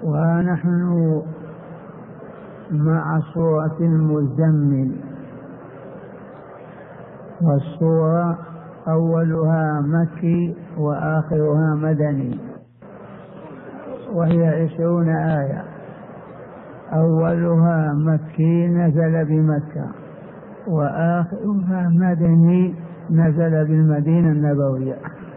ونحن مع سورة المزمل، والسورة أولها مكي وآخرها مدني، وهي 20 آية. أولها مكي نزل بمكة، وآخرها مدني نزل بالمدينة النبوية.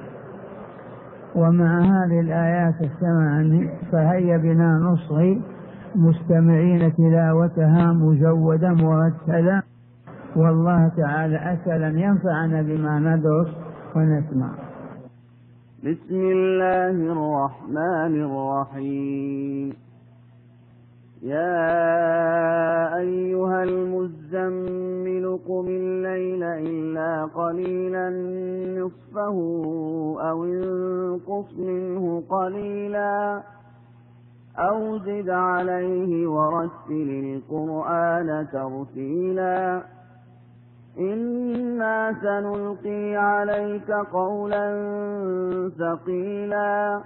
ومع هذه الآيات الثمان فهيا بنا نصغي مستمعين تلاوتها مجودا مرتلا، والله تعالى أسأل أن ينفعنا بما ندرس ونسمع. بسم الله الرحمن الرحيم. يا أيها المزمل قم الليل إلا قليلا نصفه أو انقص منه قليلا أو زد عليه ورتل القرآن ترتيلا إنا سنلقي عليك قولا ثقيلا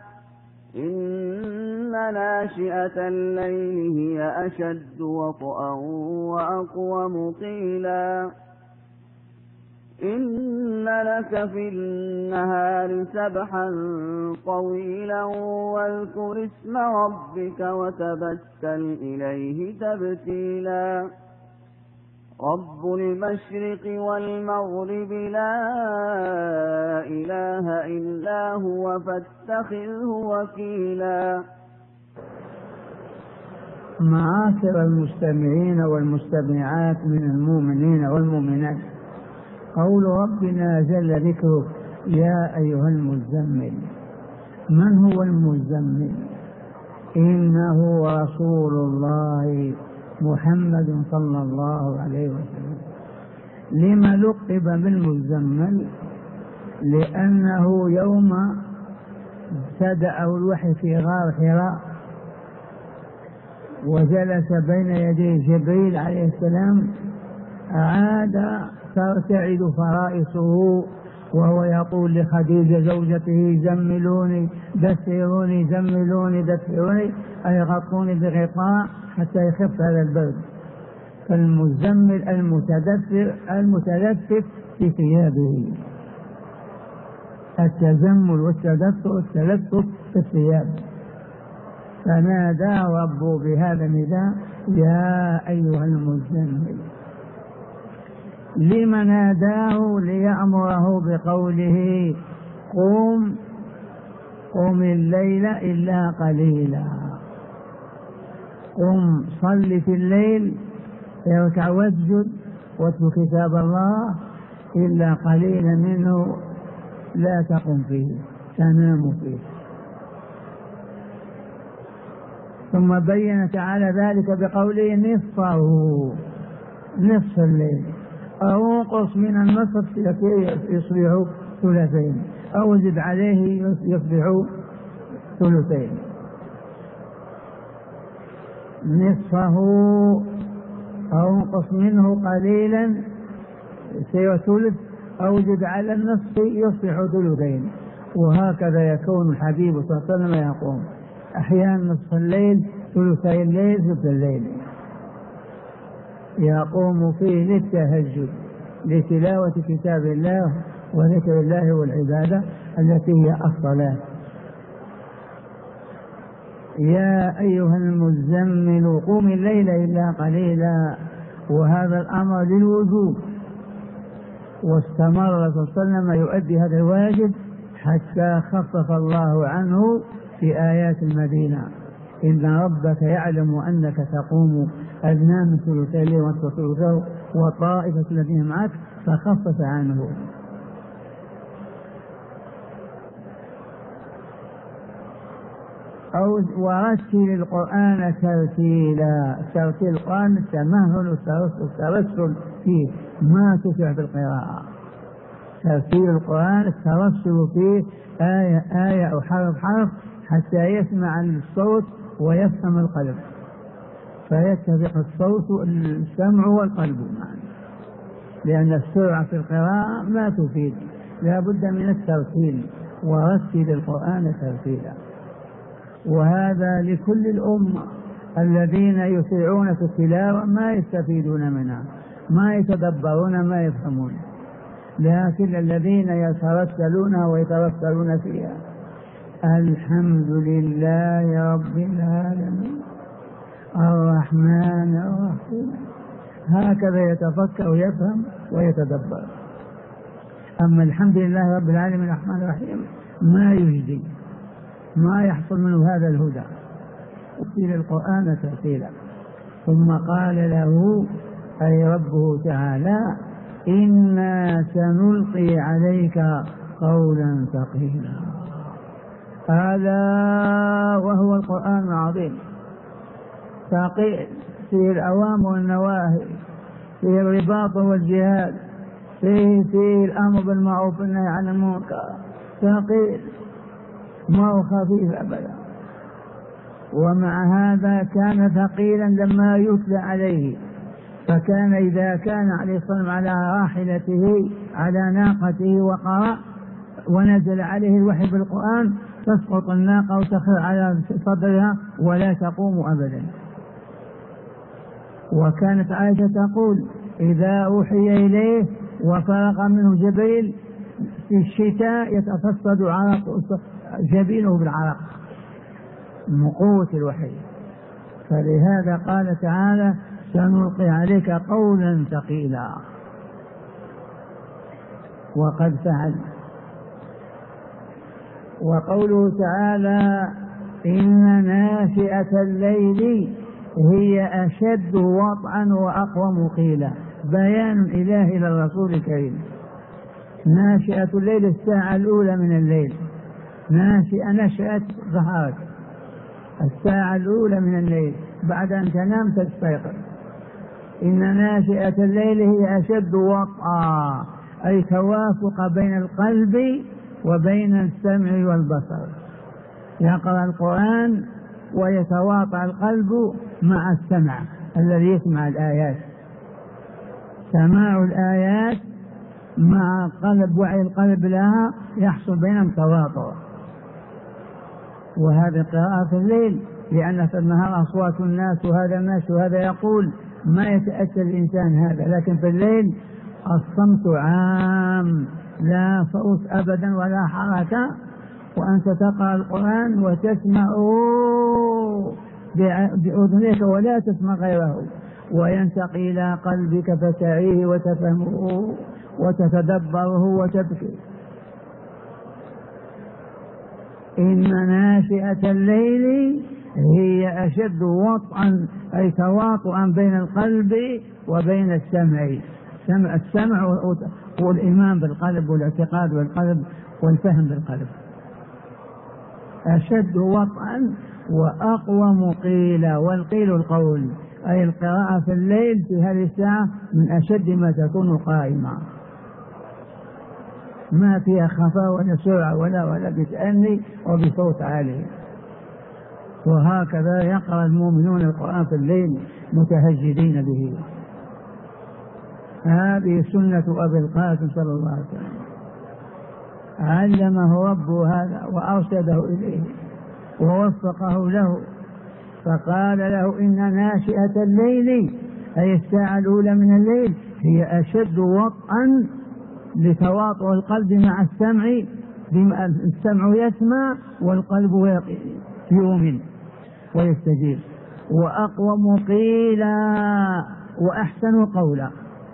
إن ناشئة الليل هي أشد وطئا وأقوم قيلا إن لك في النهار سبحا طويلا واذكر اسم ربك وتبتل إليه تبتيلا رب المشرق والمغرب لا إله إلا هو فاتخذه وكيلا. معاشر المستمعين والمستمعات من المؤمنين والمؤمنات، قول ربنا جل ذكره يا أيها المزمل. من هو المزمل؟ إنه رسول الله محمد صلى الله عليه وسلم. لما لقب بالمزمل؟ لأنه يوم ابتدأ الوحي في غار حراء وجلس بين يدي جبريل عليه السلام، عاد ترتعد فرائصه وهو يقول لخديجة زوجته زملوني دثروني زملوني دثروني، أي غطوني بغطاء حتى يخف هذا البرد. فالمزمل المتدفق في ثيابه، التزمل والتلفف في الثياب. فنادى ربه بهذا النداء يا أيها المزمل. لما ناداه؟ ليأمره بقوله قم الليل إلا قليلا. قم صل في الليل، اركع واسجد واتل كتاب الله، إلا قليلا منه لا تقم فيه، تنام فيه. ثم بين تعالى ذلك بقوله نصف الليل أو انقص من النصف يصبح ثلثين أو زد عليه يصبح ثلثين. نصفه أو انقص منه قليلا يصير ثلث، أو زد على النصف يصبح ثلثين. وهكذا يكون الحبيب صلى الله عليه وسلم يقوم أحيانا نصف الليل، ثلثي الليل، ثلث الليل، يقوم فيه للتهجد لتلاوة كتاب الله وذكر الله والعبادة التي هي الصلاة. يا أيها المزمل قم الليل إلا قليلا، وهذا الأمر للوجوب، واستمر صلى الله عليه وسلم يؤدي هذا الواجب حتى خفف الله عنه في آيات المدينة. إن ربك يعلم أنك تقوم أدنى من ثلثي الليل وثلثه وطائفة الذين معك فخفف عنه. ورتل القرآن ترتيلا. ترتيل القرآن التمهل والترسل فيه، ما تسرع في القراءة. ترتيل القرآن الترسل فيه آية آية أو حرف حرف حتى يسمع الصوت ويفهم القلب، فيتفق الصوت السمع والقلب معا، لأن السرعة في القراءة ما تفيد، لا بد من الترتيل. ورتل القرآن ترتيلا. وهذا لكل الأمة. الذين يسيعون في التلاوة ما يستفيدون منها، ما يتدبرون، ما يفهمون، لكن الذين يترسلونها ويترسلون فيها. الحمد لله رب العالمين الرحمن الرحيم، هكذا يتفكر ويفهم ويتدبر. أما الحمد لله رب العالمين الرحمن الرحيم ما يجدي، ما يحصل منه هذا الهدى. أرسل القرآن ترتيلا. ثم قال له أي ربه تعالى: إنا سنلقي عليك قولا ثقيلا. هذا وهو القرآن العظيم، ثقيل فيه الأوامر والنواهي، فيه الرباط والجهاد، فيه الأمر بالمعروف والنهي عن المنكر، ثقيل ما هو خفيف أبدا. ومع هذا كان ثقيلا لما يتلى عليه، فكان إذا كان عليه الصلاة والسلام على راحلته على ناقته وقرأ ونزل عليه الوحي بالقرآن تسقط الناقة وتخر على صدرها ولا تقوم أبدا. وكانت عائشة تقول: إذا أوحي إليه وفرغ منه جبريل في الشتاء يتفسد عرق جبينه بالعرق من قوة الوحي. فلهذا قال تعالى: سنلقي عليك قولا ثقيلا. وقد فعل. وقوله تعالى: إن ناشئة الليل هي أشد وطئا وأقوم قيلا، بيان إلهي للرسول الكريم. ناشئة الليل الساعة الأولى من الليل، نشأت ظهرت الساعة الأولى من الليل، بعد أن تنام تستيقظ. إن ناشئة الليل هي أشد وطئا، أي توافق بين القلب وبين السمع والبصر. يقرأ القرآن ويتواطأ القلب مع السمع الذي يسمع الآيات. سماع الآيات مع قلب وعي القلب لها يحصل بينهم تواطؤ. وهذه قراءة في الليل، لأن في النهار أصوات الناس وهذا الناس وهذا يقول، ما يتأثر الإنسان هذا. لكن في الليل الصمت عام، لا صوت أبدا ولا حركة، وأنت تقرأ القرآن وتسمعه بأذنيك ولا تسمع غيره، وينتقي إلى قلبك فتعيه وتفهمه وتتدبره وتبكي. إن ناشئة الليل هي أشد وطئا، أي تواطؤا بين القلب وبين السمع. السمع هو الإيمان بالقلب والاعتقاد بالقلب والفهم بالقلب. أشد وطئا وأقوم قيلا، والقيل القول، أي القراءة في الليل في هذه الساعة من أشد ما تكون قائمة، ما فيها خفاء ولا سرعة ولا بتأني وبصوت عالي. وهكذا يقرأ المؤمنون القرآن في الليل متهجدين به. هذه سنة أبي القاسم صلى الله عليه وسلم، علمه ربه هذا وأرشده إليه ووفقه له، فقال له: إن ناشئة الليل، أي الساعة الأولى من الليل، هي أشد وطئا لتواطؤ القلب مع السمع، السمع يسمع والقلب يؤمن ويستجيب. وأقوم قيلا، وأحسن قولا.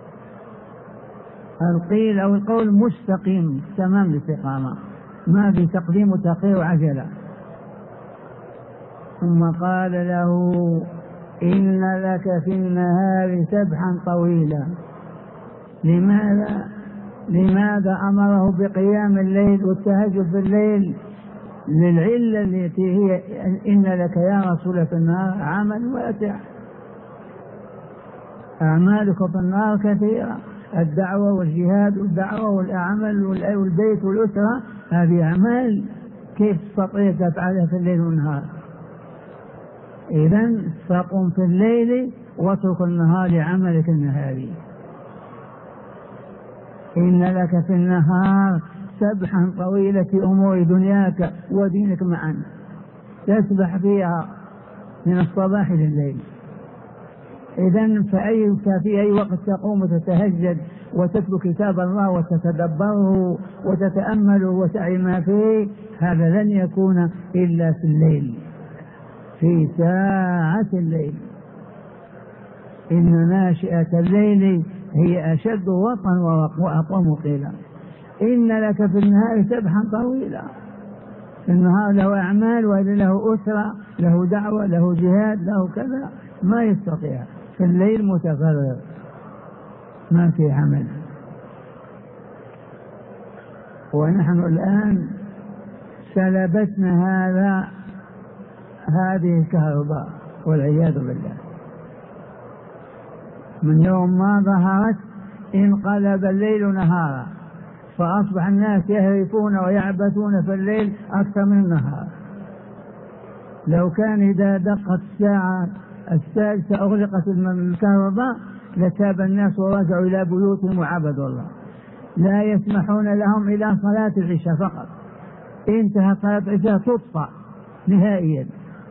القيل أو القول مستقيم تمام الاستقامة، ما في تقديم وتأخير وعجلة. ثم قال له: إن لك في النهار سبحا طويلا. لماذا أمره بقيام الليل والتهجد في الليل؟ للعلة التي هي إن لك يا رسول في النهار عمل واسع، أعمالك في النهار كثيرة، الدعوة والجهاد والدعوة والأعمال والبيت والأسرة، هذه أعمال كيف تستطيع تفعلها في الليل والنهار؟ إذن فقم في الليل واترك النهار لعملك النهاري. إن لك في النهار سبحا طويلا في أمور دنياك ودينك معا. تسبح فيها من الصباح لليل. إذن في أي وقت تقوم وتتهجد وتتلو كتاب الله وتتدبره وتتأمله وتعي ما فيه، هذا لن يكون إلا في الليل، في ساعة الليل. إن ناشئة الليل هي أشد وطئا وأقوم قيلا. إن لك في النهار سبحا طويلا. في النهار له أعمال وإذا له أسرة، له دعوة، له جهاد، له كذا، ما يستطيع. في الليل متفرغ ما في عمل. ونحن الآن سلبتنا هذه الكهرباء والعياذ بالله. من يوم ما ظهرت انقلب الليل نهارا، فأصبح الناس يهرفون ويعبثون في الليل أكثر من النهار. لو كان إذا دقت الساعة 6 أغلقت الكهرباء لتاب الناس ورجعوا إلى بيوتهم وعبدوا الله. لا يسمحون لهم إلى صلاة العشاء فقط، انتهى صلاة العشاء تطفأ نهائيا.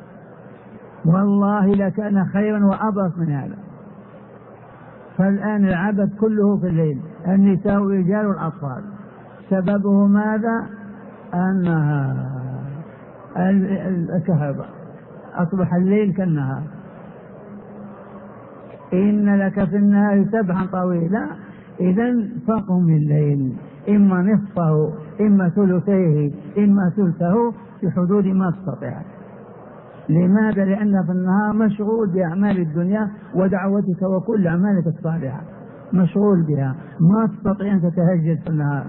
والله لكان خيرا وأبرك من هذا. فالآن العبث كله في الليل، النساء والرجال والأطفال. سببه ماذا؟ أنها الكهرباء، أصبح الليل كالنهار. إن لك في النهار سبحا طويلا. إذن فقم الليل، إما نصفه إما ثلثيه إما ثلثه، في حدود ما تستطيع. لماذا؟ لأن في النهار مشغول بأعمال الدنيا ودعوتك وكل أعمالك الصالحة مشغول بها، ما تستطيع أن تتهجد في النهار.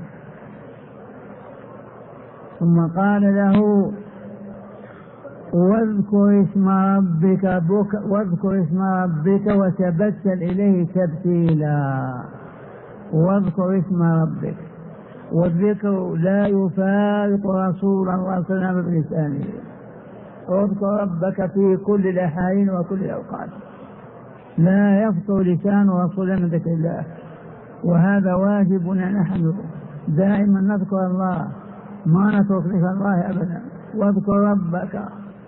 ثم قال له واذكر اسم ربك وتبتل إليه تبتيلا. واذكر اسم ربك، والذكر لا يفارق رسول الله صلى الله عليه وسلم بلسانه. اذكر ربك في كل الأحايين وكل الأوقات، لا يفطر لسان رسول من ذكر الله. وهذا واجبنا نحن، دائما نذكر الله، ما نترك ذكر الله أبدا. واذكر ربك،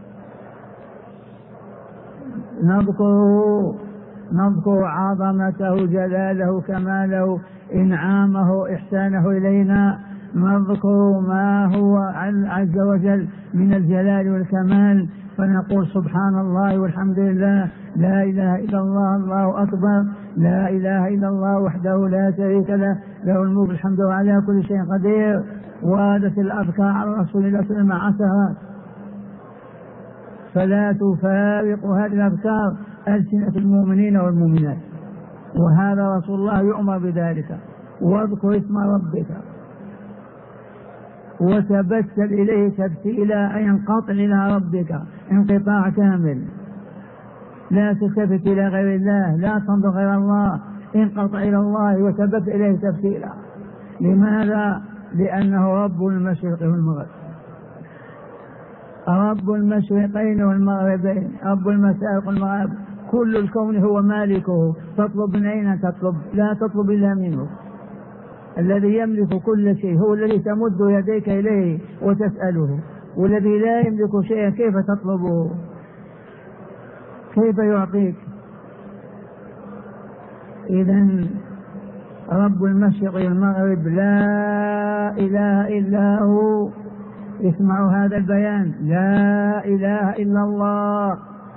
نذكر عظمته جلاله كماله إنعامه إحسانه إلينا، نذكر ما هو عز وجل من الجلال والكمال، فنقول سبحان الله والحمد لله، لا إله إلا الله، الله أكبر، لا إله إلا الله وحده لا شريك له، له الملك الحمد وعلى كل شيء قدير. وردت الأذكار على رسول الله صلى الله عليه وسلم عشرات، فلا تفارق هذه الأذكار ألسنة المؤمنين والمؤمنات، وهذا رسول الله يؤمر بذلك. واذكر اسم ربك وتبتل إليه تبتيلا، أي انقطع إلى ربك انقطاع كامل، لا تلتفت إلى غير الله، لا تنظر غير الله، انقطع إلى الله وتبتل إليه تبتيلا. لماذا؟ لأنه رب المشرق والمغرب، رب المشرقين والمغربين، رب المشارق والمغارب، كل الكون هو مالكه. تطلب من أين تطلب؟ لا تطلب إلا منه، الذي يملك كل شيء، هو الذي تمد يديك إليه وتسأله. والذي لا يملك شيئا كيف تطلبه؟ كيف يعطيك؟ إذن رب المشرق والمغرب لا إله إلا هو. اسمعوا هذا البيان، لا إله إلا الله،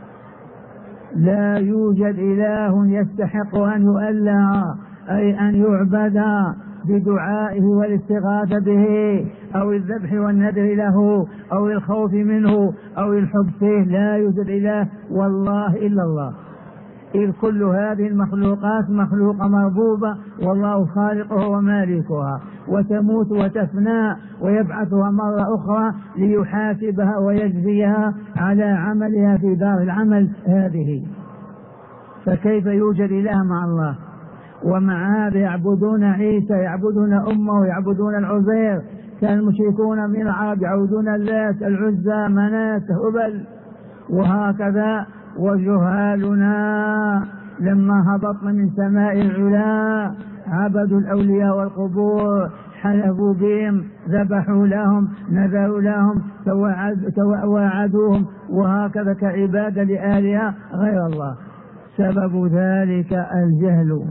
لا يوجد إله يستحق أن يؤلى، أي أن يعبد بدعائه والاستغاثة به أو الذبح والنذر له أو الخوف منه أو الحب فيه. لا يوجد إله والله إلا الله، إذ كل هذه المخلوقات مخلوقة مربوبة، والله خالقها ومالكها، وتموت وتفنى ويبعثها مرة أخرى ليحاسبها ويجزيها على عملها في دار العمل هذه. فكيف يوجد إله مع الله؟ ومع هذا يعبدون عيسى، يعبدون أمه، يعبدون العزير. كان المشركون من العرب يعبدون اللات، العزى، مناة، هبل، وهكذا. وجهالنا لما هبطنا من سماء العلا عبدوا الأولياء والقبور حلفوا بهم، ذبحوا لهم، نذروا لهم، توعدوهم، وهكذا كعبادة لآلهة غير الله. سبب ذلك الجهل،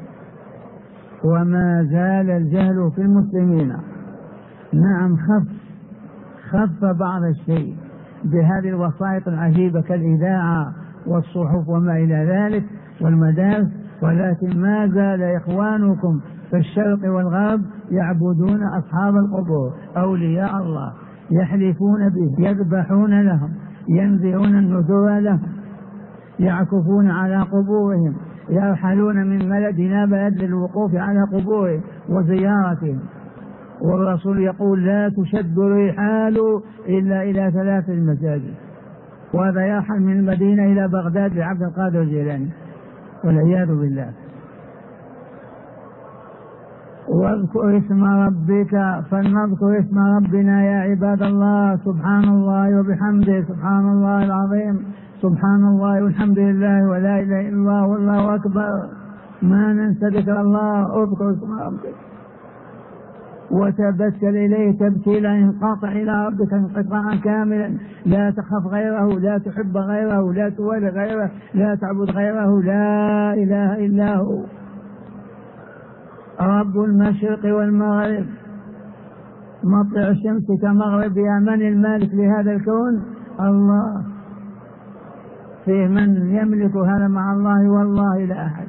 وما زال الجهل في المسلمين. نعم، خف بعض الشيء بهذه الوسائط العجيبة كالإذاعة والصحف وما إلى ذلك والمدارس، ولكن ما زال إخوانكم في الشرق والغرب يعبدون أصحاب القبور، أولياء الله، يحلفون به، يذبحون لهم، ينذرون النذور لهم، يعكفون على قبورهم، يرحلون من بلدنا بلد للوقوف على قبورهم وزيارتهم. والرسول يقول لا تشد الرحال إلا إلى 3 المساجد، وهذا يرحل من المدينة إلى بغداد لعبد القادر الجيلاني والعياذ بالله. واذكر اسم ربك، فلنذكر اسم ربنا يا عباد الله. سبحان الله وبحمده، سبحان الله العظيم، سبحان الله والحمد لله ولا إله إلا الله والله أكبر. ما ننسى ذكر الله. اذكر اسم ربك وتبتل إليه تبتيلا، انقطع إلى ربك انقطاعا كاملا، لا تخف غيره، لا تحب غيره، لا تولي غيره، لا تعبد غيره، لا إله إلا هو رب المشرق والمغرب، مطلع الشمس كمغربها. من المالك لهذا الكون؟ الله. فيه من يملك هذا مع الله؟ والله لا أحد.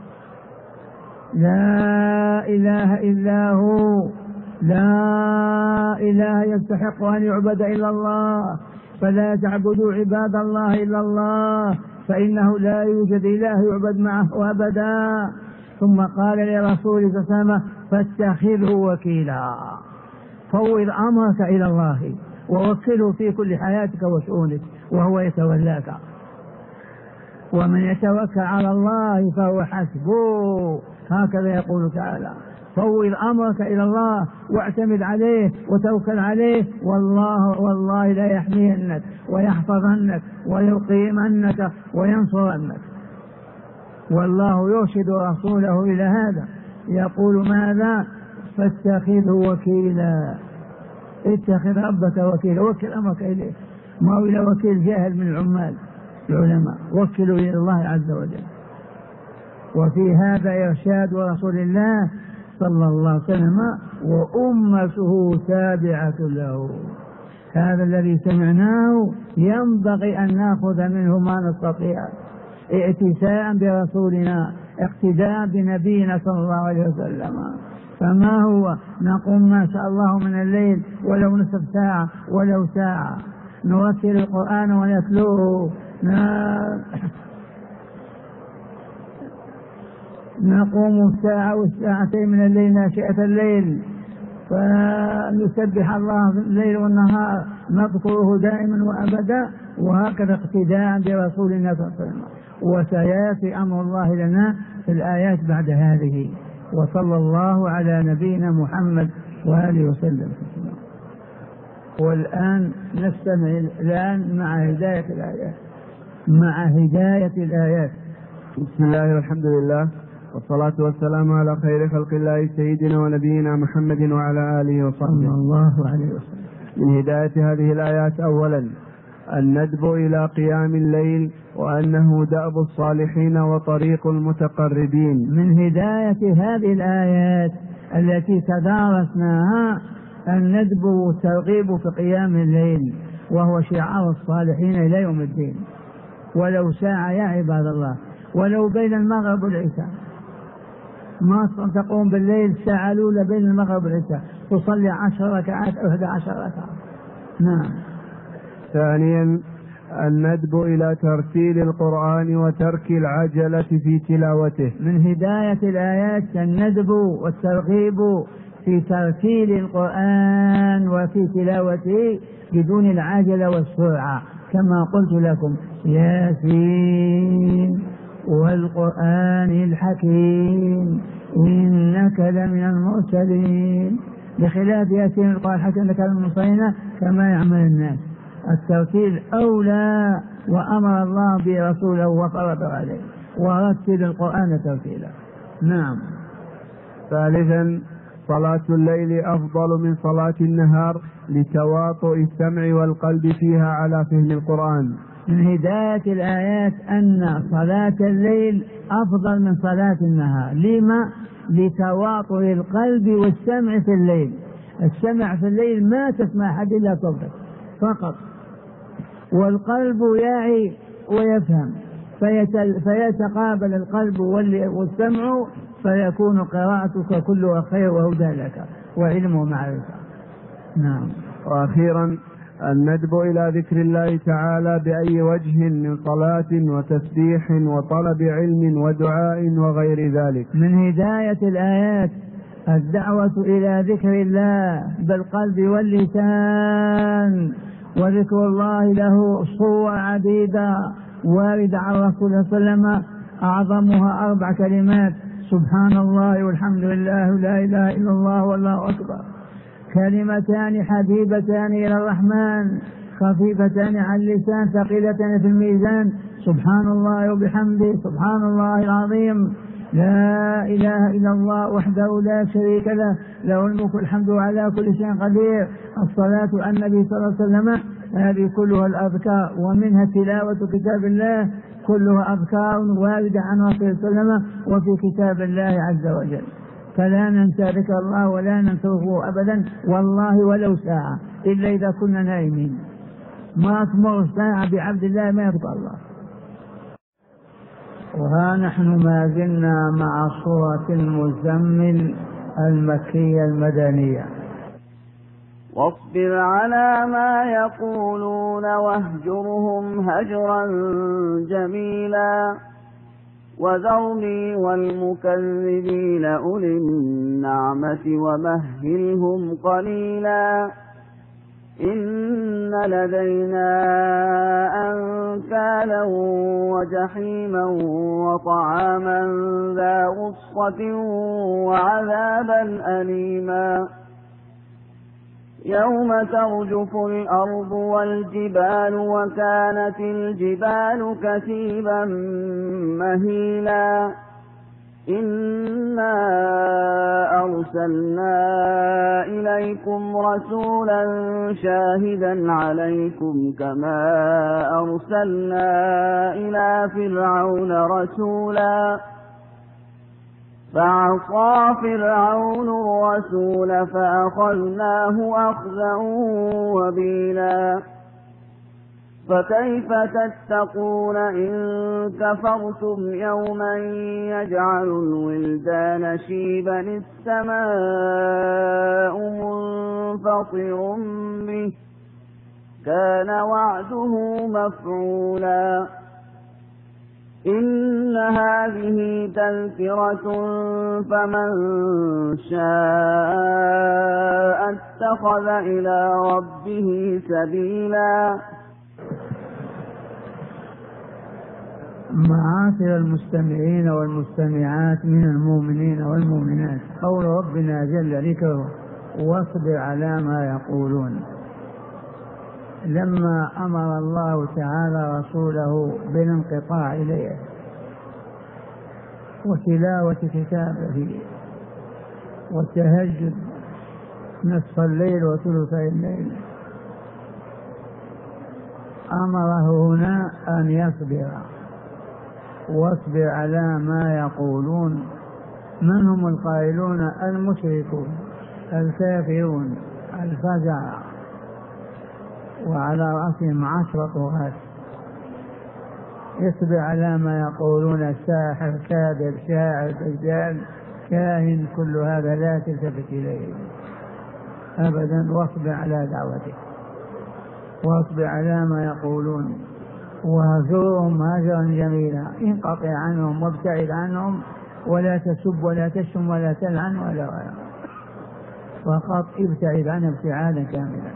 لا إله إلا هو، لا إله يستحق أن يعبد إلا الله، فلا تعبدوا عباد الله إلا الله، فإنه لا يوجد إله يعبد معه أبدا. ثم قال لرسوله صلى الله عليه وسلم فاتخذه وكيلا، فوض أمرك إلى الله ووكله في كل حياتك وشؤونك وهو يتولاك. ومن يتوكل على الله فهو حسبه، هكذا يقول تعالى. فوض أمرك إلى الله واعتمد عليه وتوكل عليه، والله لا يحمينك ويحفظنك ويقيمنك وينصرنك. والله يرشد رسوله إلى هذا، يقول ماذا؟ فاتخذه وكيلا، اتخذ ربك وكيلا، وكل أمرك إليه، ما هو إلى وكيل جاهل من العلماء، وكلوا إلى الله عز وجل. وفي هذا إرشاد رسول الله صلى الله عليه وسلم وأمته تابعة له. هذا الذي سمعناه ينبغي أن نأخذ منه ما نستطيع، ائتساء برسولنا، اقتداء بنبينا صلى الله عليه وسلم. فما هو؟ نقوم ما شاء الله من الليل ولو نصف ساعة ولو ساعة، نرتل القرآن ونتلوه، نقوم الساعة والساعتين من الليل ناشئة الليل، فنسبح الله الليل والنهار، نذكره دائما وأبدا، وهكذا اقتداء برسولنا صلى الله عليه وسلم. وسيأتي أمر الله لنا في الآيات بعد هذه. وصلى الله على نبينا محمد وآله وسلم. والآن نستمع مع هداية الآيات. بسم الله والحمد لله، والصلاة والسلام على خير خلق الله سيدنا ونبينا محمد وعلى آله وصحبه صلى الله عليه وسلم. من هداية هذه الآيات أولا الندب إلى قيام الليل، وأنه دأب الصالحين وطريق المتقربين. من هداية هذه الآيات التي تدارسناها الندب والترغيب في قيام الليل، وهو شعار الصالحين إلى يوم الدين. ولو ساعة يا عباد الله، ولو بين المغرب والعشاء، ما تقوم بالليل ساعة الأولى بين المغرب والعشاء تصلي 10 ركعات أو 11 ركعة. نعم. ثانيا الندب إلى ترتيل القرآن وترك العجلة في تلاوته. من هداية الآيات الندب والترغيب في ترتيل القرآن وفي تلاوته بدون العجلة والسرعة، كما قلت لكم: ياسين والقرآن الحكيم إنك لمن المرسلين، بخلاف ياسين القرآن الحكيم إنك لمن المرسلين كما يعمل الناس. الترتيل أولى، وأمر الله برسوله وفرض عليه: ورتل القرآن ترتيلا. نعم. ثالثا وصلاة الليل أفضل من صلاة النهار لتواطؤ السمع والقلب فيها على فهم القرآن. من هداية الآيات أن صلاة الليل أفضل من صلاة النهار. لما؟ لتواطؤ القلب والسمع في الليل. السمع في الليل ما تسمع أحد إلا صوتك فقط، والقلب يعي ويفهم، فيتقابل القلب والسمع، فيكون قراءتك كلها خير وهدى لك وعلم ومعرفة. نعم. وأخيرا الندب إلى ذكر الله تعالى بأي وجه من صلاة وتسبيح وطلب علم ودعاء وغير ذلك. من هداية الآيات الدعوة إلى ذكر الله بالقلب واللسان، وذكر الله له صور عديدة واردة عن رسول الله صلى الله عليه وسلم، أعظمها 4 كلمات: سبحان الله والحمد لله ولا إله إلا الله والله أكبر. كلمتان حبيبتان إلى الرحمن خفيفتان عن اللسان ثقيلتان في الميزان: سبحان الله وبحمده سبحان الله العظيم، لا إله إلا الله وحده لا شريك له، له الملك والحمد على كل شيء قدير. الصلاة على النبي صلى الله عليه وسلم. هذه كلها الأذكار، ومنها تلاوة كتاب الله، كلها أذكار واردة عن رسول الله صلى الله عليه وسلم وفي كتاب الله عز وجل. فلا ننسى ذكر الله ولا ننسوه أبدا والله ولو ساعة، إلا إذا كنا نائمين. ما تمر ساعة بعبد الله ما يذكر الله. وها نحن ما زلنا مع سورة المزمل المكية المدنية. واصبر على ما يقولون واهجرهم هجرا جميلا وذرني والمكذبين أولي النعمة ومهلهم قليلا إن لدينا أنكالا وجحيما وطعاما ذا غصة وعذابا أليما يوم ترجف الأرض والجبال وكانت الجبال كثيبا مهيلا إنا أرسلنا إليكم رسولا شاهدا عليكم كما أرسلنا إلى فرعون رسولا فعصى فرعون الرسول فأخذناه أخذا وبيلا فكيف تتقون إن كفرتم يوما يجعل الولدان شيبا السماء منفطر به كان وعده مفعولا إن هذه تذكرة فمن شاء اتخذ إلى ربه سبيلا. معاشر المستمعين والمستمعات من المؤمنين والمؤمنات، قول ربنا جل ذكره واصبر على ما يقولون. لما أمر الله تعالى رسوله بالانقطاع إليه وتلاوة كتابه والتهجد نصف الليل وثلثي الليل، أمره هنا أن يصبر. واصبر على ما يقولون. من هم القائلون؟ المشركون الكافرون الفزع، وعلى رأسهم 10 طغاة. يصبر على ما يقولون: ساحر، كاذب، شاعر، دجال، كاهن، كل هذا لا تلتفت إليه أبدا. واصبر على دعوته، واصبر على ما يقولون، وهجرهم هجرا جميلا. انقطع عنهم وابتعد عنهم، ولا تسب ولا تشتم ولا تلعن ولا فقط ابتعد عنهم ابتعادا كاملا،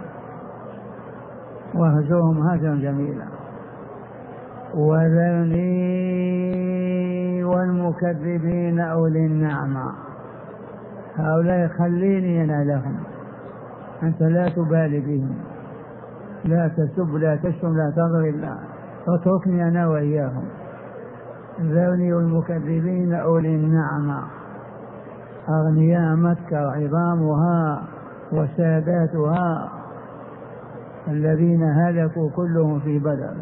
وهجرهم هجرا جميلا. وذرني والمكذبين أولي النعمة، هؤلاء خليني أنا لهم، أنت لا تبالي بهم، لا تسب لا تشتم لا تضرب، لا، اتركني أنا وإياهم. ذرني والمكذبين أولي النعمة. أغنياء مكة وعظامها وساداتها الذين هلكوا كلهم في بدر،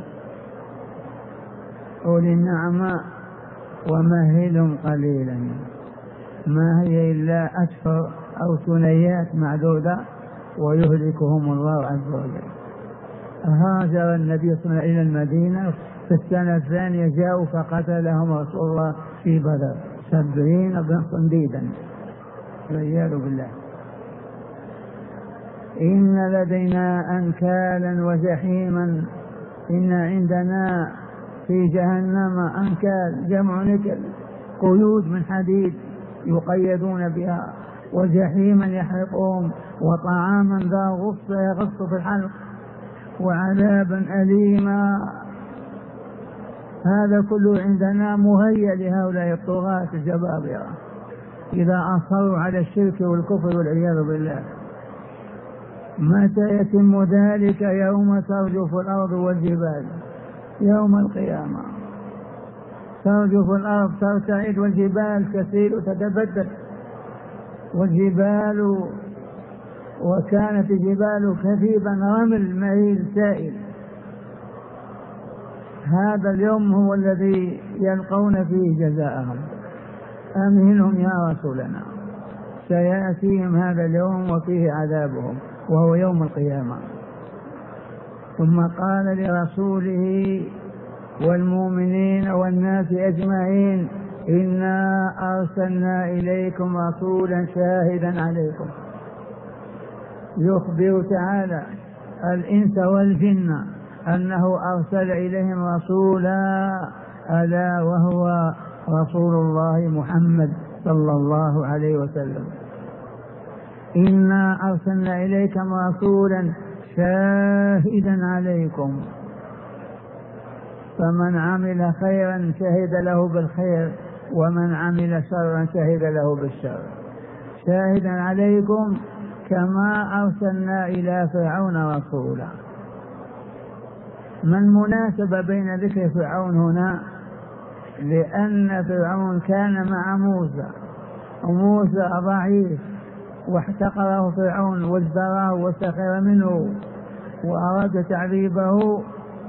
أولي النعماء، ومهلهم قليلا، ما هي إلا أشهر أو ثنيات معدودة ويهلكهم الله عز وجل. هاجر النبي صلى الله عليه وسلم إلى المدينة في السنة الثانية، جاءوا فقتلهم رسول الله في بدر 70 بن صنديدا والعياذ بالله. إن لدينا أنكالا وجحيما، إن عندنا في جهنم أنكال جمع نكل، قيود من حديد يقيدون بها، وجحيما يحرقهم، وطعاما ذا غصة يغص في الحلق، وعذابا أليما. هذا كله عندنا مهيأ لهؤلاء الطغاة الجبابرة إذا أصروا على الشرك والكفر والعياذ بالله. متى يتم ذلك؟ يوم ترجف الأرض والجبال، يوم القيامة ترجف الأرض ترتعد، والجبال تسيل وتتبدل، والجبال وكانت الجبال كثيبا رمل مهيل سائل. هذا اليوم هو الذي يلقون فيه جزاءهم. أمهلهم يا رسولنا، سيأتيهم هذا اليوم وفيه عذابهم، وهو يوم القيامة. ثم قال لرسوله والمؤمنين والناس أجمعين: إنا أرسلنا إليكم رسولا شاهدا عليكم. يخبر تعالى الإنس والجن أنه أرسل إليهم رسولا، ألا وهو رسول الله محمد صلى الله عليه وسلم. إنا أرسلنا إليكم رسولا شاهدا عليكم، فمن عمل خيرا شهد له بالخير، ومن عمل شرا شهد له بالشر. شاهدا عليكم كما أرسلنا إلى فرعون رسولا. ما المناسبة بين ذكر فرعون هنا؟ لأن فرعون كان مع موسى، وموسى ضعيف، واحتقره فرعون وازدراه واستخير منه وأراد تعذيبه،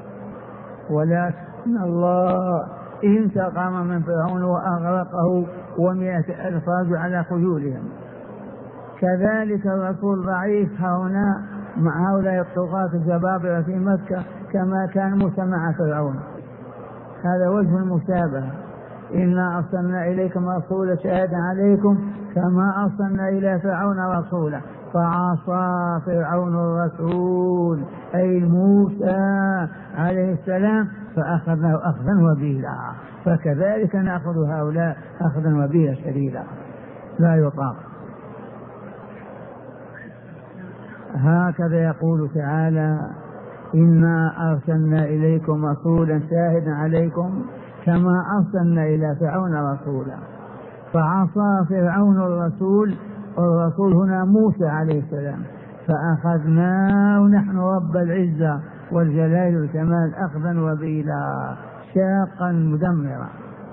ولكن الله انتقم من فرعون وأغرقه 100,000 رجل على خيولهم. كذلك الرسول ضعيف هنا مع هؤلاء الطغاة الجبابرة في مكة كما كان موسى مع فرعون. هذا وجه المشابهة. إنا أرسلنا إليكم رسولا شاهدا عليكم كما أرسلنا إلى فرعون رسولا فعصى فرعون الرسول أي موسى عليه السلام فأخذناه أخذا وبيلا، فكذلك نأخذ هؤلاء أخذا وبيلا شديدا لا يطاق. هكذا يقول تعالى: إنا أرسلنا إليكم رسولا شاهدا عليكم كما أرسلنا إلى فرعون رسولا فعصى فرعون الرسول. الرسول هنا موسى عليه السلام، فأخذناه نحن رب العزة والجلال والكمال أخذا وبيلا شاقا مدمرا.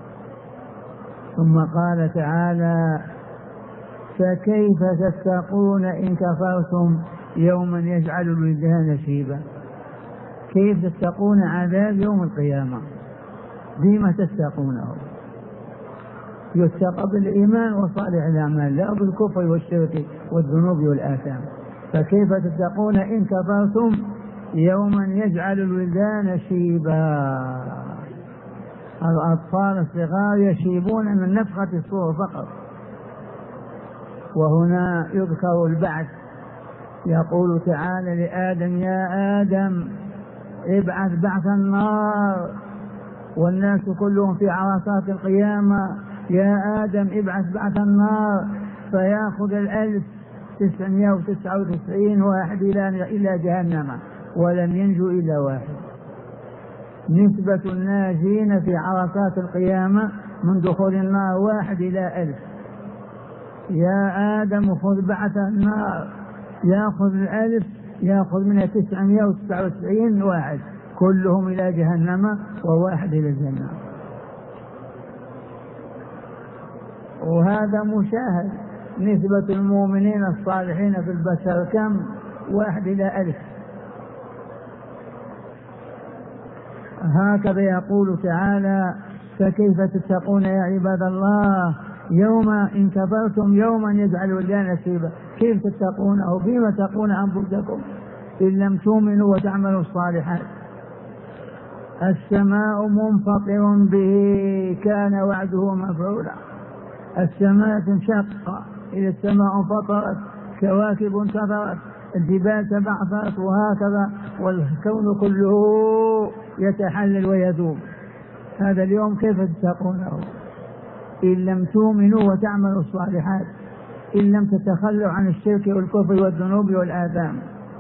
ثم قال تعالى: فكيف تتقون إن كفرتم يوما يجعل الولدان شيبا. كيف تتقون عذاب يوم القيامة؟ بما تتقونه؟ يتقى بالإيمان وصالح الأعمال، لا بالكفر والشرك والذنوب والآثام. فكيف تتقون إن كفرتم يوما يجعل الولدان شيبا. الأطفال الصغار يشيبون من نفخة الصور فقط. وهنا يذكر البعث. يقول تعالى لآدم: يا آدم ابعث بعث النار، والناس كلهم في عرصات القيامة. يا آدم ابعث بعث النار، فيأخذ 1999 واحد إلى جهنم، ولم ينجو إلا واحد. نسبة الناجين في عرصات القيامة من دخول النار 1 إلى 1000. يا آدم خذ بعث النار، يأخذ 1000، يأخذ منها 999 واحد، كلهم إلى جهنم وواحد إلى الجنة. وهذا مشاهد نسبة المؤمنين الصالحين في البشر كم؟ 1 إلى 1000. هكذا يقول تعالى: فكيف تتقون يا عباد الله يوما إن كفرتم يوما يجعل الولدان شيبا. كيف تتقونه؟ فيما تقون أنفسكم إن لم تؤمنوا وتعملوا الصالحات. السماء منفطر به كان وعده مفعولا. السماء تنشق، إذا السماء انفطرت كواكب انتثرت، الجبال تبعثرت، وهكذا، والكون كله يتحلل ويذوب. هذا اليوم كيف تتقونه إن لم تؤمنوا وتعملوا الصالحات، إن لم تتخلوا عن الشرك والكفر والذنوب والآثام.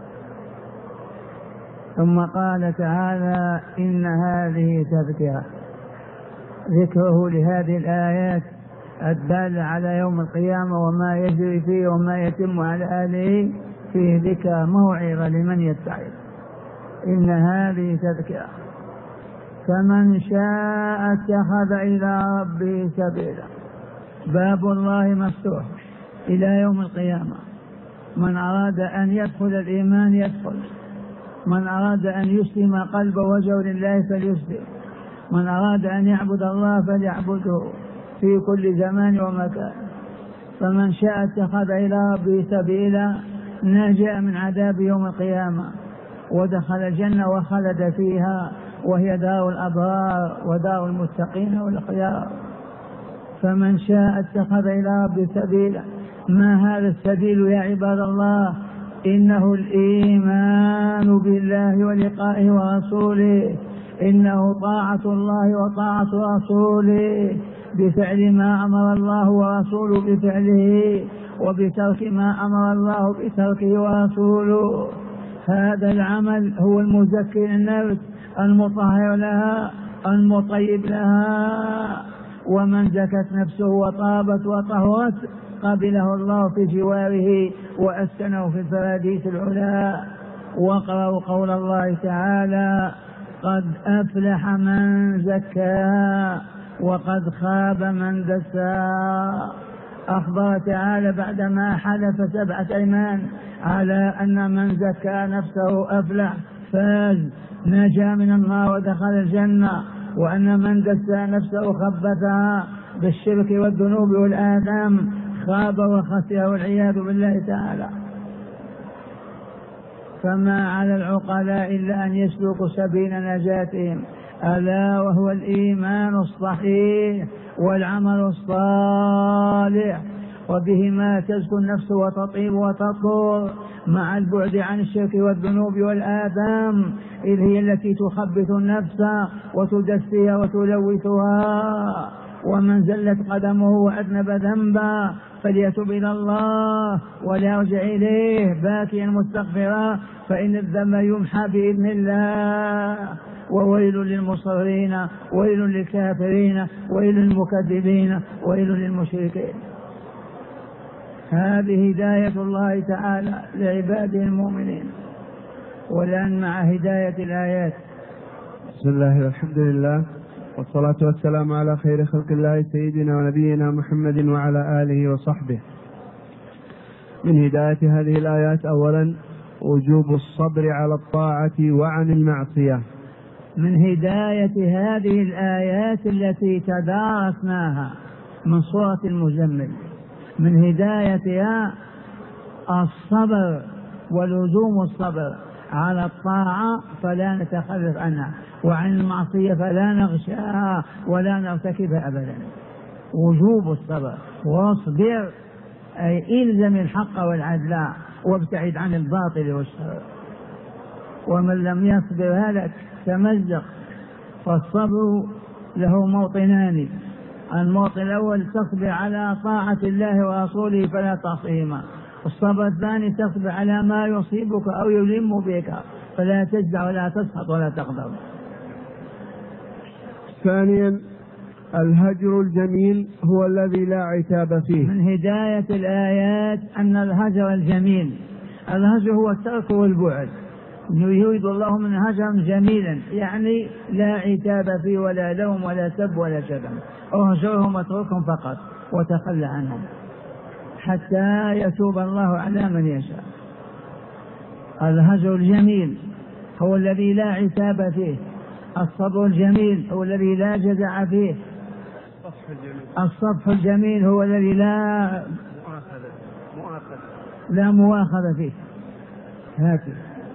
ثم قال تعالى: إن هذه تذكرة. ذكره لهذه الآيات الدالة على يوم القيامة وما يجري فيه وما يتم على آله فيه ذكر موعظة لمن يتعظ. إن هذه تذكرة فمن شاء اتخذ إلى ربه سبيلا. باب الله مفتوح إلى يوم القيامة. من أراد أن يدخل الإيمان يدخل، من أراد أن يسلم قلبه وجهه لله فليسلم، من أراد أن يعبد الله فليعبده في كل زمان ومكان. فمن شاء اتخذ إلى ربه سبيلا نجا من عذاب يوم القيامة ودخل الجنة وخلد فيها، وهي دار الأبرار ودار المتقين والأخيار. فمن شاء اتخذ إلى ربه سبيلا. ما هذا السبيل يا عباد الله؟ إنه الإيمان بالله ولقائه ورسوله، إنه طاعة الله وطاعة رسوله بفعل ما أمر الله ورسوله بفعله، وبترك ما أمر الله بتركه ورسوله. هذا العمل هو المزكي للنفس، المطهر لها، المطيب لها. ومن زكت نفسه وطابت وطهرت قبله الله في جواره وأسكنه في الفراديس العلا. واقرأوا قول الله تعالى: قد أفلح من زكاها وقد خاب من دساها. أخبر تعالى بعدما حلف 7 أيمان على أن من زكى نفسه أفلح، فاز، نجا من النار ودخل الجنة، وأن من دسى نفسه خبثها بالشرك والذنوب والآثام خاب وخسر والعياذ بالله تعالى. فما على العقلاء إلا أن يسلكوا سبيل نجاتهم، ألا وهو الإيمان الصحيح والعمل الصالح، وبهما تزكو النفس وتطيب وتطهر مع البعد عن الشرك والذنوب والآثام، إذ هي التي تخبث النفس وتدسيها وتلوثها. ومن زلت قدمه وأذنب ذنبا فليتب إلى الله وليرجع إليه باكيا مستغفرا، فإن الذنب يمحى بإذن الله. وويل للمصرين، ويل للكافرين، ويل للمكذبين، ويل للمشركين. هذه هداية الله تعالى لعباده المؤمنين. والآن مع هداية الآيات. بسم الله والحمد لله والصلاة والسلام على خير خلق الله سيدنا ونبينا محمد وعلى آله وصحبه. من هداية هذه الآيات أولا وجوب الصبر على الطاعة وعن المعصية. من هداية هذه الآيات التي تدارسناها من سورة المزمل، من هدايتها الصبر ولزوم الصبر على الطاعة فلا نتخلف عنها، وعن المعصية فلا نغشاها ولا نرتكبها أبدا. وجوب الصبر، واصبر أي إلزم الحق والعدل وابتعد عن الباطل والشر. ومن لم يصبر هلك تمزق. فالصبر له موطنان: الموطن الأول تصبر على طاعة الله ورسوله فلا تعصيهما، والصبر الثاني تصبر على ما يصيبك أو يلم بك فلا تجزع ولا تسخط ولا تغضب. ثانيا الهجر الجميل هو الذي لا عتاب فيه. من هداية الآيات أن الهجر الجميل، الهجر هو الترك والبعد، يريد الله من هجرا جميلا يعني لا عتاب فيه ولا لوم ولا سب ولا شتم، اهجرهم واتركهم فقط وتخلى عنهم. حتى يتوب الله على من يشاء. الهجر الجميل هو الذي لا عتاب فيه، الصبر الجميل هو الذي لا جزع فيه، الصفح الجميل هو الذي لا مؤاخذة فيه. هكذا.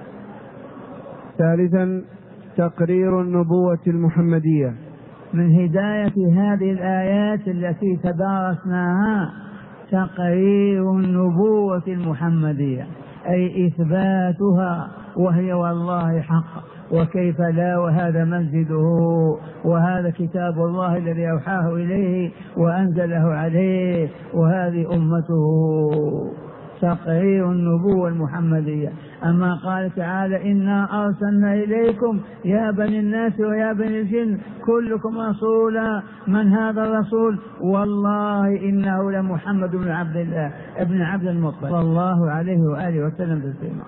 ثالثا تقرير النبوة المحمدية. من هداية هذه الآيات التي تدارسناها تقرير النبوة المحمدية، أي إثباتها، وهي والله حق، وكيف لا، وهذا منزله، وهذا كتاب الله الذي أوحاه إليه وأنزله عليه، وهذه أمته. تقرير النبوة المحمدية. أما قال تعالى إنا أرسلنا إليكم يا بني الناس ويا بني الجن كلكم رسولا. من هذا الرسول؟ والله إنه لمحمد بن عبد الله ابن عبد المطلب صلى الله عليه وآله وسلم تسليما.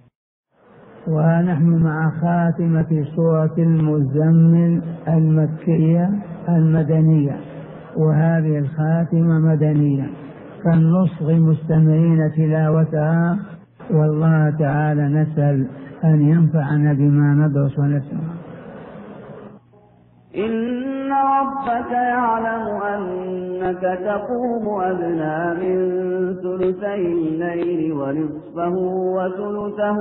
ونحن مع خاتمة سورة المزمل المكية المدنية، وهذه الخاتمة مدنية، فلنصغ مستمعين تلاوتها، والله تعالى نسأل أن ينفعنا بما ندرس ونسمع. إن ربك يعلم أنك تقوم أدنى من ثلثي الليل ونصفه وثلثه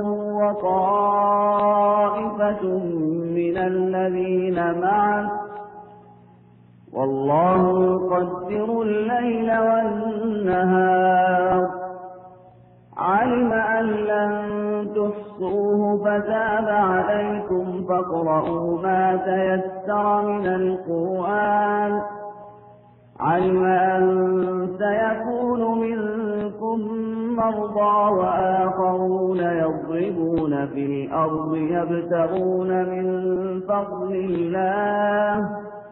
وطائفة من الذين معك، والله يقدر الليل والنهار، علم أن لن تحصوه فتاب عليكم فاقرؤوا ما تيسر من القرآن، علم أن سيكون منكم مرضى وآخرون يضربون في الأرض يبتغون من فضل الله،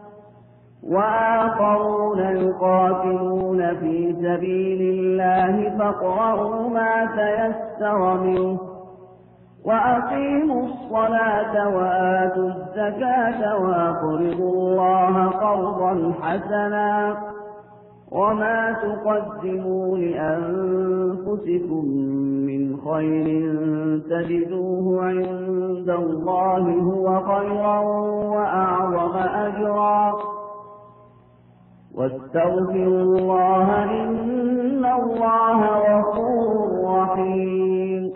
وآخرون يقاتلون في سبيل الله فاقرؤوا ما تيسر منه، وأقيموا الصلاة وآتوا الزكاة وأقرضوا الله قرضا حسنا، وما تقدموا لأنفسكم من خير تجدوه عند الله هو خيرا وأعظم أجرا، واستغفروا الله إن الله غفور رحيم.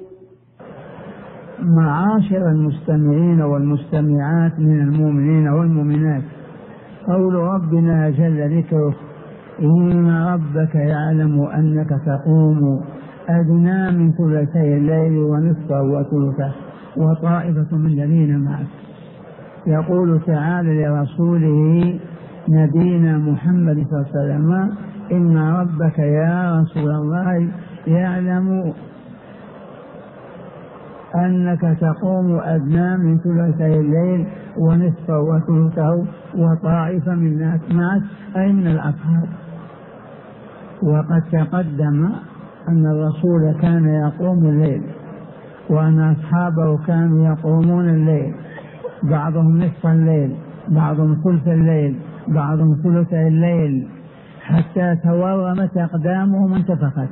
معاشر المستمعين والمستمعات من المؤمنين والمؤمنات، قول ربنا جل ذكره إن ربك يعلم أنك تقوم أدنى من ثلثي الليل ونصفه وثلثه وطائفة من الذين معك. يقول تعالى لرسوله نبينا محمد صلى الله عليه وسلم إن ربك يا رسول الله يعلم أنك تقوم أدنى من ثلثي الليل ونصفه وثلثه وطائفة من الناس معك، أي من الأصحاب. وقد تقدم أن الرسول كان يقوم الليل، وأن أصحابه كانوا يقومون الليل، بعضهم نصف الليل، بعضهم ثلث الليل، بعضهم ثلثي الليل، حتى تورمت أقدامهم وانتفخت.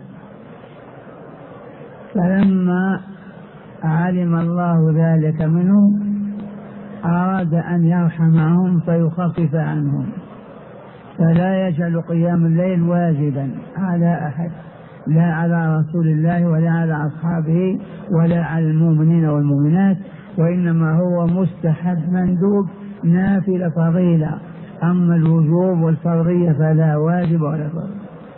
فلما علم الله ذلك منهم أراد أن يرحمهم فيخفف عنهم، فلا يجعل قيام الليل واجبا على أحد، لا على رسول الله ولا على أصحابه ولا على المؤمنين والمؤمنات، وإنما هو مستحب مندوب نافلة فضيلة. أما الوجوب والفرضية فلا واجب ولا فرض.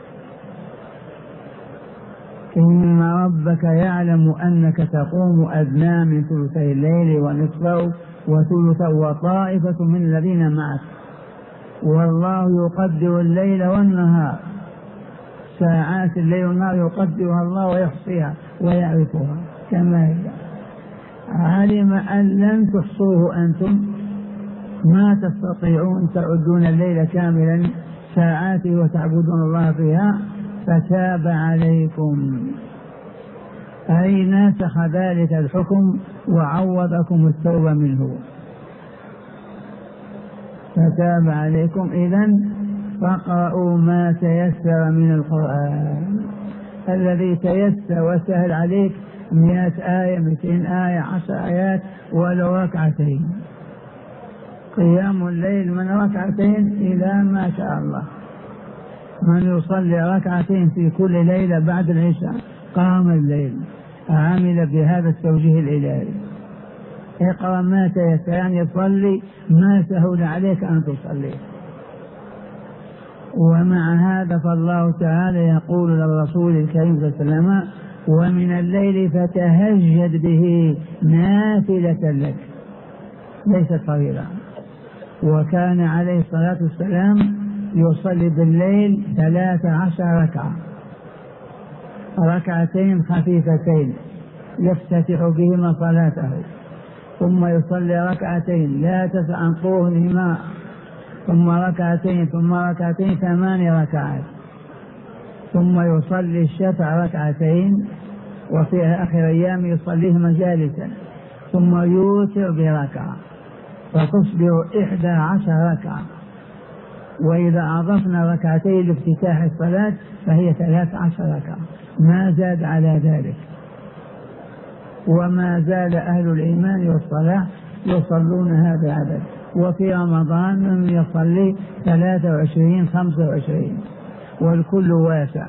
إن ربك يعلم أنك تقوم أدنى من ثلثي الليل ونصفه وثلثه وطائفة من الذين معك، والله يقدر الليل والنهار، ساعات الليل والنهار يقدرها الله ويحصيها ويعرفها كما هي. علم أن لن تحصوه أنتم، ما تستطيعون تعدون الليل كاملا ساعاته وتعبدون الله فيها، فتاب عليكم، أي ناسخ ذلك الحكم وعوضكم التوبة منه، فتاب عليكم. إذن فاقرؤوا ما تيسر من القرآن، الذي تيسر وسهل عليك 100 آية 200 آية 10 آيات ولو ركعتين. قيام الليل من ركعتين إلى ما شاء الله. من يصلي ركعتين في كل ليلة بعد العشاء قام الليل، عمل بهذا التوجيه الإلهي. اقرأ ما تيسر، يعني يصلي ما سهل عليك أن تصلي. ومع هذا فالله تعالى يقول للرسول الكريم صلى الله عليه وسلم: ومن الليل فتهجد به نافلة لك، ليست فريضة. وكان عليه الصلاة والسلام يصلي بالليل 13 ركعة، ركعتين خفيفتين يفتتح بهما صلاته، ثم يصلي ركعتين لا تسع عن طولهما، ثم ركعتين ثم ركعتين 8 ركعات، ثم يصلي الشفع ركعتين، وفي آخر أيام يصليهما جالسا، ثم يوتر بركعة، فتصبح 11 ركعة. وإذا أضفنا ركعتين لافتتاح الصلاة فهي 13 ركعة، ما زاد على ذلك. وما زال أهل الإيمان والصلاة يصلون هذا العدد. وفي رمضان من يصلي 23 25، والكل واسع.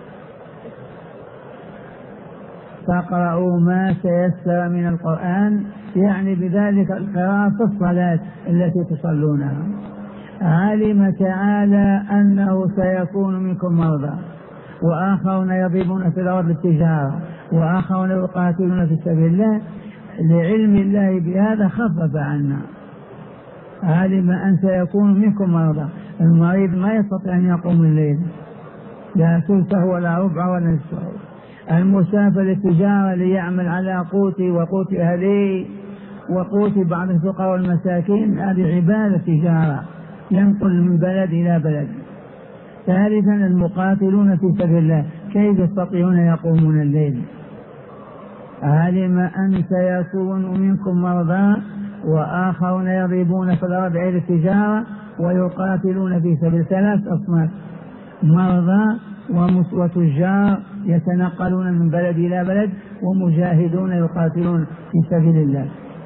فاقرأوا ما تيسر من القرآن، يعني بذلك القراءة في الصلاة التي تصلونها. علم تعالى أنه سيكون منكم مرضى، وآخرون يضربون في الأرض بالتجارة، وآخرون يقاتلون في سبيل الله. لعلم الله بهذا خفف عنا. علم أن سيكون منكم مرضى، المريض ما يستطيع أن يقوم الليل، لا ثلثه ولا ربع ولا نصفه. المسافر للتجارة ليعمل على قوتي وقوت أهلي وقوت بعض الفقراء والمساكين، هذه عبادة تجارة، ينقل من بلد إلى بلد. ثالثا المقاتلون في سبيل الله كيف يستطيعون يقومون الليل؟ علم أن سيكون منكم مرضى وآخرون يضربون في الأرض عند التجارة ويقاتلون في سبيل. 3 أصناف: مرضى وتجار يتنقلون من بلد إلى بلد، ومجاهدون يقاتلون في سبيل الله.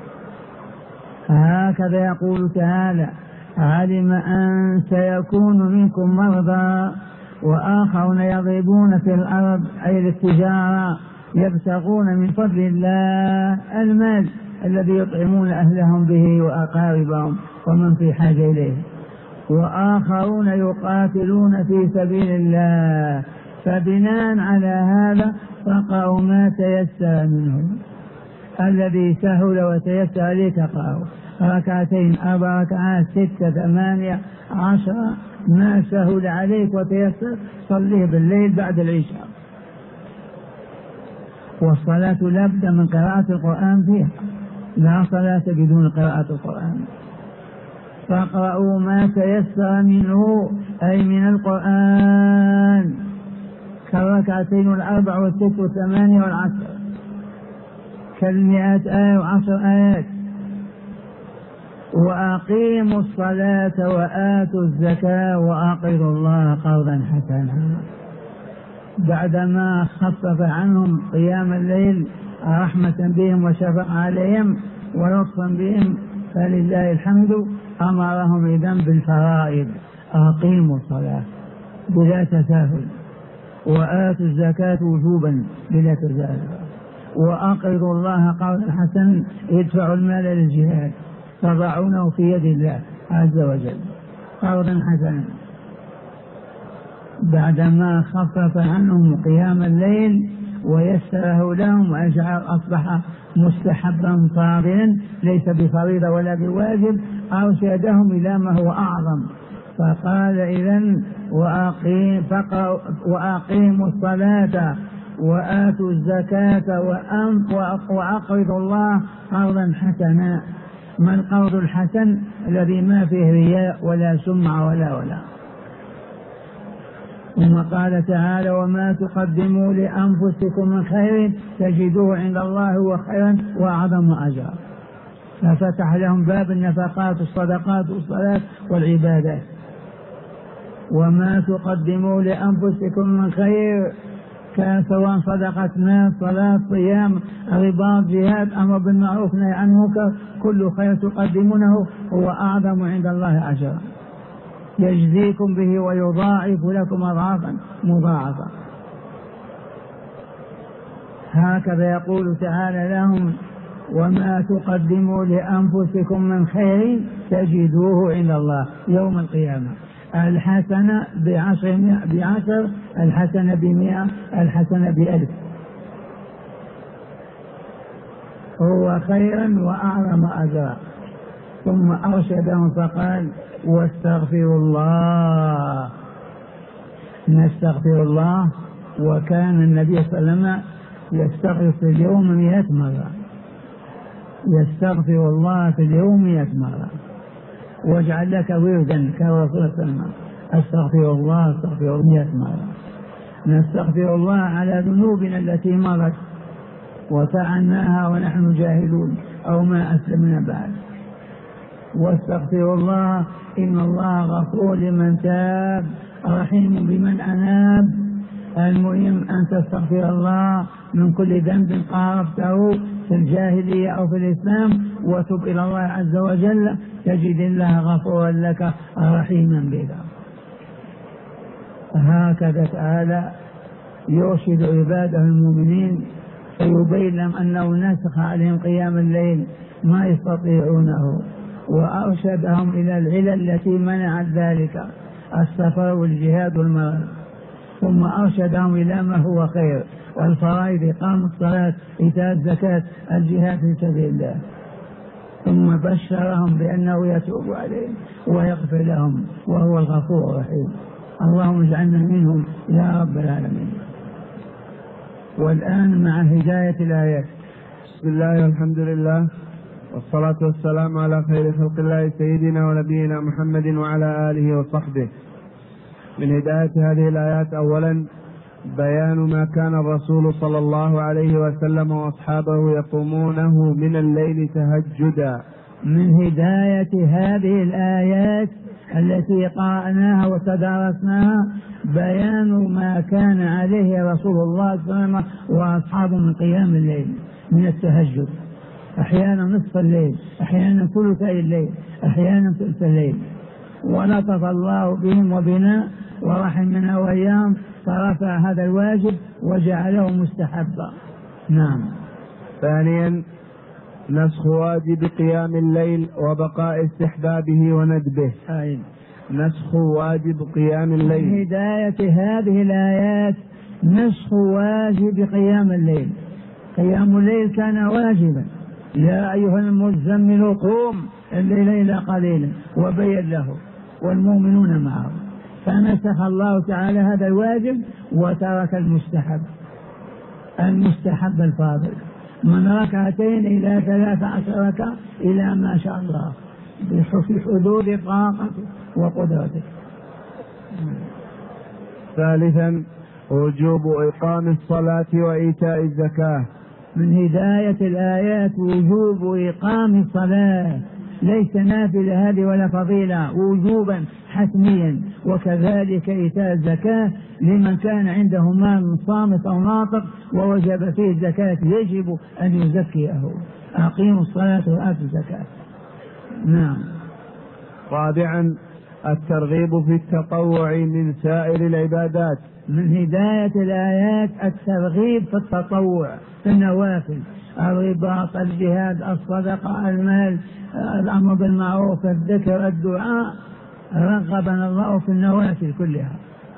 هكذا يقول تعالى: علم أن سيكون منكم مرضى وآخرون يضربون في الأرض أي للتجارة يبتغون من فضل الله المال الذي يطعمون أهلهم به وأقاربهم ومن في حاجة إليه، وآخرون يقاتلون في سبيل الله. فبناء على هذا فقرأوا ما تيسر منه، الذي سهل وتيسر عليك قرأوا 2 4 ركعات 6 8 10، ما سهل عليك وتيسر صليه بالليل بعد العشاء. والصلاة لا بد من قراءة القرآن فيها، لا صلاة بدون قراءة القرآن. فاقرأوا ما تيسر منه أي من القرآن، كالركعتين 4 و6 و8 و10، كال100 آية و10 آيات. وأقيموا الصلاة وآتوا الزكاة وأقرضوا الله قرضا حسنا. بعدما خفف عنهم قيام الليل رحمة بهم وشفقة عليهم ولطفا بهم، فلله الحمد أمرهم إذن بالفرائض: أقيموا الصلاة بلا تساهل، وآتوا الزكاة وجوبا بلا تساهل، وأقرضوا الله قرضا حسنا، يدفعوا المال للجهاد، تضعونه في يد الله عز وجل قرضا حسنا. بعدما خفف عنهم قيام الليل ويسره لهم وأجعل أصبح مستحبا فاضلا ليس بفريضة ولا بواجب، أرشدهم إلى ما هو أعظم. فقال: إذن وأقيموا الصلاة وآتوا الزكاة وأقرضوا الله قرضا حسنا. ما القرض الحسن؟ الذي ما فيه رياء ولا سمعة ولا. ثم قال تعالى: وما تقدموا لأنفسكم من خير تجدوه عند الله هو خيرا وأعظم أجرا. ففتح لهم باب النفقات والصدقات والصلاة والعبادات. وما تقدموا لأنفسكم من خير كان سواء صدقة مال، صلاة، صيام، رباط، جهاد، أمر بالمعروف، نهي عن المنكر، كل خير تقدمونه هو أعظم عند الله أجرا، يجزيكم به ويضاعف لكم أضعافا مضاعفة. هكذا يقول تعالى لهم: وما تقدموا لأنفسكم من خير تجدوه عند الله يوم القيامة. الحسنة بعشر، الحسنة ب100، الحسنة ب1000، هو خيرا وأعظم أجرا. ثم أرشدهم فقال: واستغفروا الله. نستغفر الله، وكان النبي صلى الله عليه وسلم يستغفر في اليوم 100 مرة، يستغفر الله في اليوم 100 مرة. واجعل لك وردا كرسول صلى الله عليه وسلم: استغفر الله، استغفر الله 100 مرة. نستغفر الله على ذنوبنا التي مرت وفعلناها ونحن جاهلون أو ما أسلمنا بعد. واستغفر الله، إن الله غفور لمن تاب رحيم بمن أناب. المهم أن تستغفر الله من كل ذنب قارفته في الجاهلية أو في الإسلام، وتب إلى الله عز وجل، تجد الله غفورا لك رحيما بك. هكذا تعالى يرشد عباده المؤمنين فيبين لهم أنه نسخ عليهم قيام الليل ما يستطيعونه، وأرشدهم إلى العلل التي منعت ذلك: السفر والجهاد والمرض. ثم أرشدهم إلى ما هو خير: والفرائض، إقام الصلاة، إيتاء الزكاة، الجهاد في سبيل الله. ثم بشرهم بأنه يتوب عليهم ويغفر لهم وهو الغفور الرحيم. اللهم اجعلنا منهم يا رب العالمين. والآن مع هداية الآيات. بسم الله والحمد لله، والصلاة والسلام على خير خلق الله سيدنا ونبينا محمد وعلى آله وصحبه. من هداية هذه الآيات: أولا بيان ما كان الرسول صلى الله عليه وسلم وأصحابه يقومونه من الليل تهجدا. من هداية هذه الآيات التي قرأناها وتدارسناها بيان ما كان عليه رسول الله صلى الله عليه وسلم وأصحابه من قيام الليل، من التهجد، أحيانا نصف الليل، أحيانا ثلثي الليل، أحيانا ثلث الليل. ولطف الله بهم وبنا ورحمنا وإياهم فرفع هذا الواجب وجعله مستحبا. نعم. ثانيا نسخ واجب قيام الليل وبقاء استحبابه وندبه. نسخ واجب قيام الليل. من هداية هذه الآيات نسخ واجب قيام الليل. قيام الليل كان واجبا: يا أيها المزمل قوم الليل إلا قليلا وبين له والمؤمنون معه. فنسخ الله تعالى هذا الواجب وترك المستحب الفاضل من ركعتين إلى 13 ركعة إلى ما شاء الله في حدود طاقته وقدرته. ثالثا وجوب إقام الصلاة وإيتاء الزكاة. من هداية الآيات وجوب إقام الصلاة، ليس نافلة هذه ولا فضيلة، وجوبا حتميا. وكذلك إيتاء الزكاة لمن كان عنده مال صامت أو ناطق ووجب فيه الزكاة يجب أن يزكيه. أقيموا الصلاة وآتوا الزكاة. نعم. رابعا الترغيب في التطوع من سائر العبادات. من هداية الآيات الترغيب في التطوع، في النوافل، الرباط، الجهاد، الصدقة، المال، الأمر بالمعروف، الذكر، الدعاء. رغبنا الله في النوافل كلها،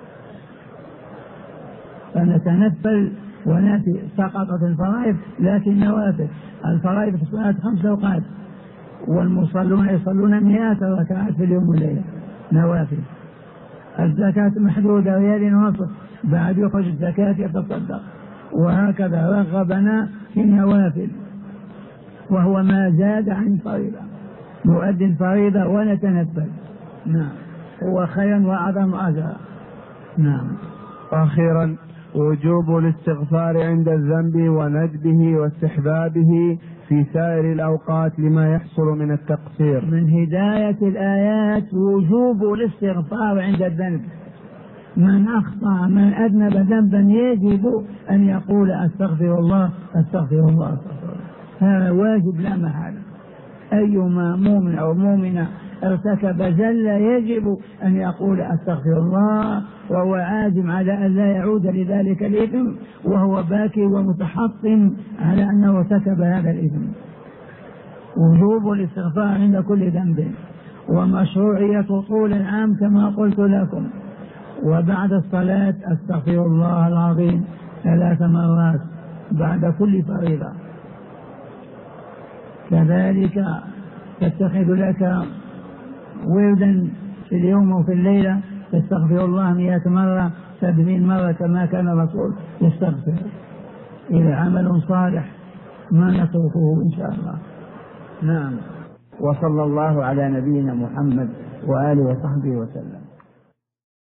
فنتنفل ونأتي. سقطت الفرائض لكن نوافل. الفرائض في الصلاة 5 أوقات، والمصلون يصلون 100 ركعات في اليوم والليلة نوافل. الزكاة محدودة 1.5 ريال، بعد يخرج الزكاة يتصدق. وهكذا رغبنا في النوافل، وهو ما زاد عن فريضة. نؤدي الفريضة ونتنفل. نعم، هو خير وأعظم أجرا. نعم. أخيرا وجوب الاستغفار عند الذنب وندبه واستحبابه في سائر الأوقات لما يحصل من التقصير. من هداية الآيات وجوب الاستغفار عند الذنب من أخطأ من أذنب ذنبا يجب أن يقول أستغفر الله أستغفر الله أستغفر الله. هذا واجب لا محالة. أيما مؤمن أو مؤمنة ارتكب زلة يجب أن يقول أستغفر الله، وهو عازم على أن لا يعود لذلك الإثم، وهو باكي ومتحطم على أنه ارتكب هذا الإثم. وجوب الاستغفار عند كل ذنب، ومشروعية طول العام كما قلت لكم. وبعد الصلاة أستغفر الله العظيم 3 مرات بعد كل فريضة. كذلك تتخذ لك وردا في اليوم وفي الليلة تستغفر الله 100 مرة 70 مرة كما كان الرسول يستغفر. إذا عمل صالح ما نتركه إن شاء الله. نعم. وصلى الله على نبينا محمد وآله وصحبه وسلم.